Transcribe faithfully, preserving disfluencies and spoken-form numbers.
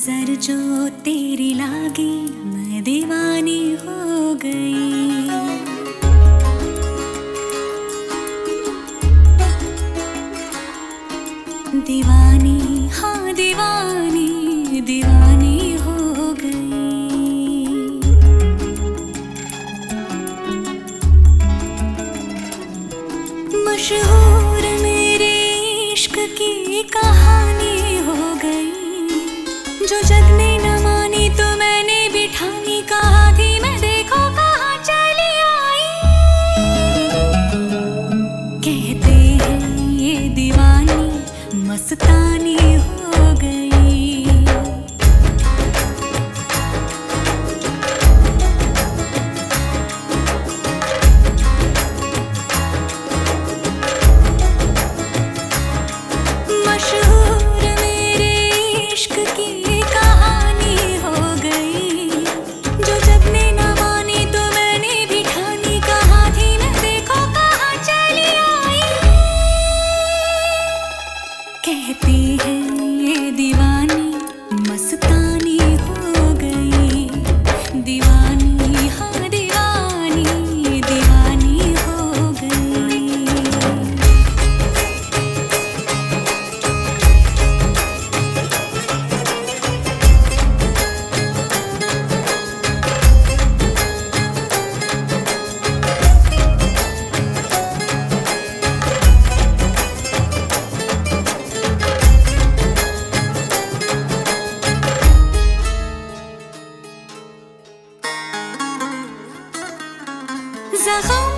नजर जो तेरी लागी मैं दीवानी हो गई। दीवानी हाँ दीवानी दीवानी हो गई। मशहूर मेरे इश्क की कहानी हो गई। जो जग ने न मानी तो मैंने भी ठानी, कहा थी मैं देखो कहाँ चली आई। कहते हैं ये दीवानी मस्तानी हो गई। मशहूर मेरे इश्क की कहानी हो गई। जो जग ने न मानी तो मैंने भी ठानी, कहा थी मैं देखो कहाँ चली आई। कहती है ये दीवानी मस्तानी हो गई। दीवानी हाँ दीवानी दीवानी हो गई। ज़ख़म